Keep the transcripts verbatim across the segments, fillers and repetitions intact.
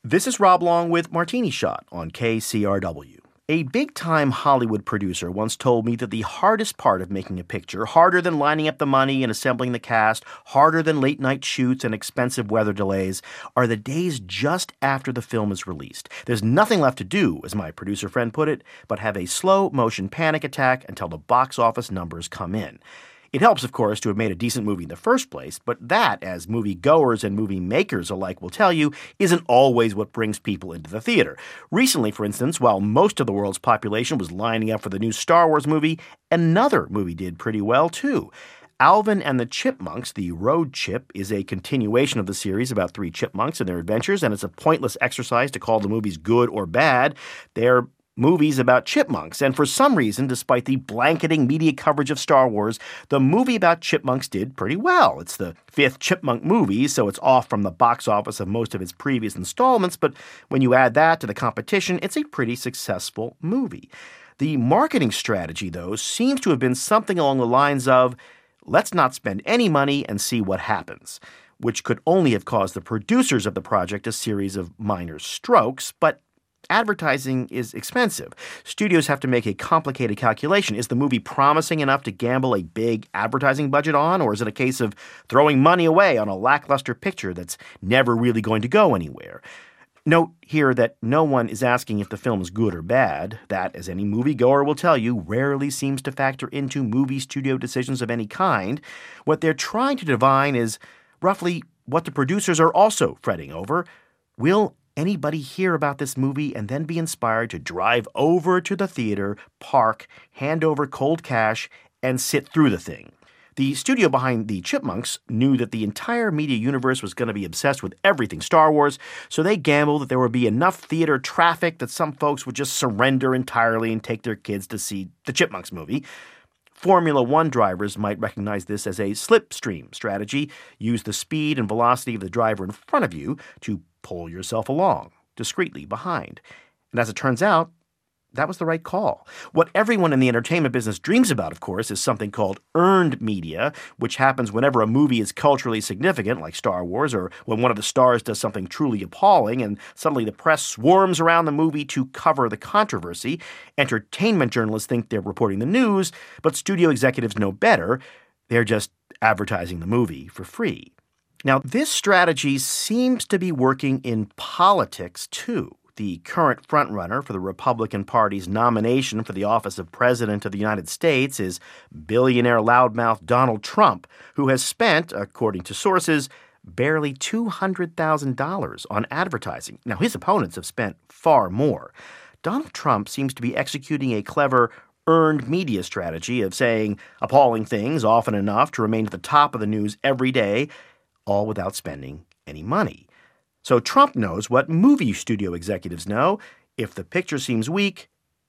This is Rob Long with Martini Shot on K C R W. A big-time Hollywood producer once told me that the hardest part of making a picture, harder than lining up the money and assembling the cast, harder than late-night shoots and expensive weather delays, are the days just after the film is released. There's nothing left to do, as my producer friend put it, but have a slow-motion panic attack until the box office numbers come in. It helps, of course, to have made a decent movie in the first place, but that, as movie-goers and movie makers alike will tell you, isn't always what brings people into the theater. Recently, for instance, while most of the world's population was lining up for the new Star Wars movie, another movie did pretty well, too. Alvin and the Chipmunks, The Road Chip, is a continuation of the series about three chipmunks and their adventures, and it's a pointless exercise to call the movies good or bad. They're movies about chipmunks, and for some reason, despite the blanketing media coverage of Star Wars, the movie about chipmunks did pretty well. It's the fifth chipmunk movie, so it's off from the box office of most of its previous installments, but when you add that to the competition, it's a pretty successful movie. The marketing strategy, though, seems to have been something along the lines of, let's not spend any money and see what happens, which could only have caused the producers of the project a series of minor strokes, but advertising is expensive. Studios have to make a complicated calculation. Is the movie promising enough to gamble a big advertising budget on, or is it a case of throwing money away on a lackluster picture that's never really going to go anywhere? Note here that no one is asking if the film is good or bad. That, as any moviegoer will tell you, rarely seems to factor into movie studio decisions of any kind. What they're trying to divine is roughly what the producers are also fretting over. Will anybody hear about this movie and then be inspired to drive over to the theater, park, hand over cold cash, and sit through the thing? The studio behind the Chipmunks knew that the entire media universe was going to be obsessed with everything Star Wars, so they gambled that there would be enough theater traffic that some folks would just surrender entirely and take their kids to see the Chipmunks movie. Formula One drivers might recognize this as a slipstream strategy. Use the speed and velocity of the driver in front of you to pull yourself along, discreetly behind. And as it turns out, that was the right call. What everyone in the entertainment business dreams about, of course, is something called earned media, which happens whenever a movie is culturally significant, like Star Wars, or when one of the stars does something truly appalling, and suddenly the press swarms around the movie to cover the controversy. Entertainment journalists think they're reporting the news, but studio executives know better. They're just advertising the movie for free. Now, this strategy seems to be working in politics, too. The current frontrunner for the Republican Party's nomination for the office of President of the United States is billionaire loudmouth Donald Trump, who has spent, according to sources, barely two hundred thousand dollars on advertising. Now, his opponents have spent far more. Donald Trump seems to be executing a clever earned media strategy of saying appalling things often enough to remain at the top of the news every day, all without spending any money. So Trump knows what movie studio executives know. If the picture seems weak,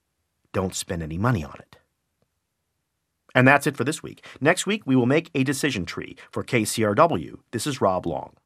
don't spend any money on it. And that's it for this week. Next week, we will make a decision tree. For K C R W, this is Rob Long.